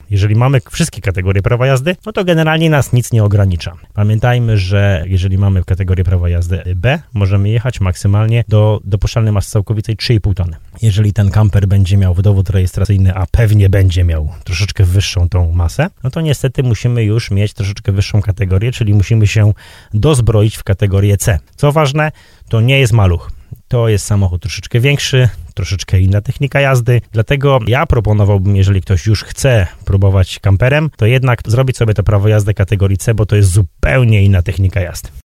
Jeżeli mamy wszystkie kategorie prawa jazdy, no to generalnie nas nic nie ogranicza. Pamiętajmy, że jeżeli mamy kategorię prawa jazdy B, możemy jechać maksymalnie do dopuszczalnej masy całkowitej 3,5 tony. Jeżeli ten kamper będzie miał dowód rejestracyjny, a pewnie będzie miał troszeczkę wyższą tą masę, no to niestety musimy już mieć troszeczkę wyższą kategorię, czyli musimy się dozbroić w kategorię C. Co ważne, to nie jest maluch. To jest samochód troszeczkę większy, troszeczkę inna technika jazdy, dlatego ja proponowałbym, jeżeli ktoś już chce próbować kamperem, to jednak zrobić sobie to prawo jazdy kategorii C, bo to jest zupełnie inna technika jazdy.